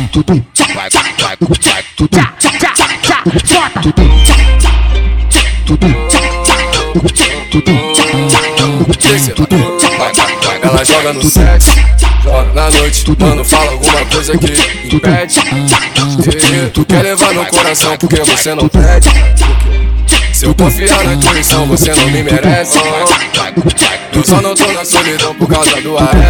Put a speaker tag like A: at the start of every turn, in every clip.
A: Ela joga no sexo, joga na noite. Mano, fala alguma coisa que impede. Tu quer levar meu coração porque você não pede. Se eu confiar na intuição, você não me merece. Eu só não tô na solidão por causa do AR.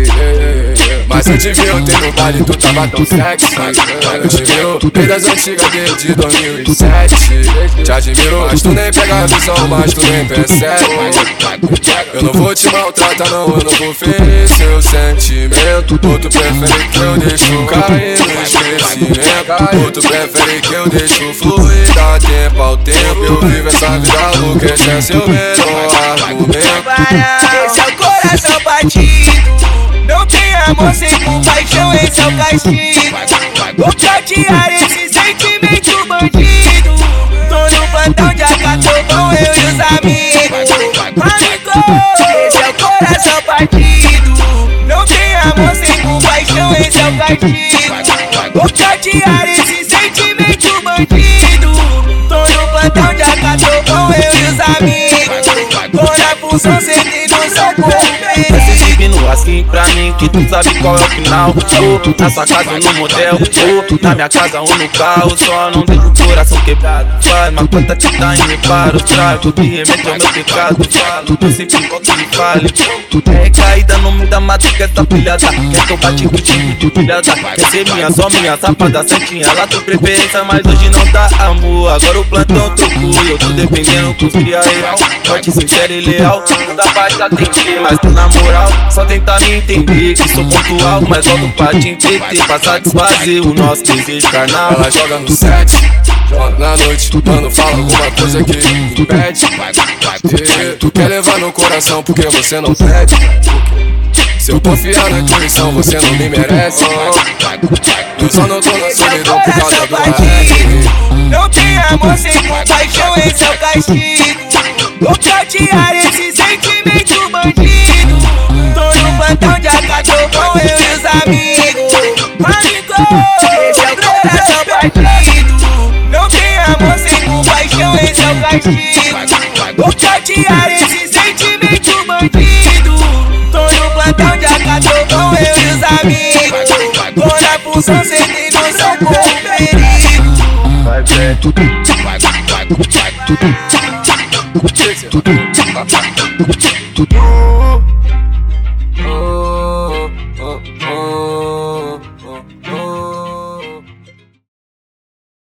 A: Mas eu te vi ontem no baile, tu tava tão sexy. Eu te vi desde as antigas desde 2007. Te admiro, mas tu nem pega a visão, mas tu nem percebe. Eu não vou te maltratar não, eu não vou ferir seu sentimento. Ou tu prefere que eu deixo cair no esquecimento? Ou tu prefere que eu deixo fluir, dá tempo ao tempo? Eu vivo essa vida louca, esse é seu melhor argumento.
B: Esse é o coração batido, não tem amor sem compaixão, esse é o castigo. Vou pratear esse sentimento bandido. Tô no plantão de acatobão, eu e os amigos. Amigo, esse é o coração batido, não tem amor sem compaixão, esse é o castigo. Vou pratear esse sentimento bandido. Tô no plantão de acatobão, eu e os amigos. Tô na função, cê tem noção como
C: Esse divino assim pra mim que tu sabe qual é o final. Ou na sua casa ou no motel, ou na minha casa ou no carro. Só não deixo o coração quebrado. Faz uma conta que tá em reparo. Trago que remete ao meu pecado. Falo, eu sempre volto e fale. Tu é caída no meio da mata que essa filhada. Quer que eu bate contigo de filhada. Quer ser minha, só minha safada certinha. Lá tua preferência, mas hoje não dá amor. Agora o plantão trocou e eu tô dependendo com cria real. Forte, sincero e leal. Não dá pra te atender, mas tu na moral só tentar me entender que sou pontual, mas volto pra te entreter, pra satisfazer o nosso desejo carnal.
A: Ela joga no set, joga na noite. Mano, fala alguma coisa que impede. Tu quer levar meu coração porque você não pede. Se eu confiar na intuição, você não me merece. Eu só não tô na solidão por causa do AR.
B: Não tem amor sem compaixão, esse é o castigo. Vou pratear esse sentimento bandido. Tô no plantão de acatobão, eu e os amigos. Amigo, esse é o coração partido. Não tem amor sem compaixão, esse é o castigo. Vou pratear esse sentimento bandido. Tô no plantão de acatobão, eu e os amigos. Tô na função, cê tem noção como perigo.
C: Vai ver tudo,
A: tudo.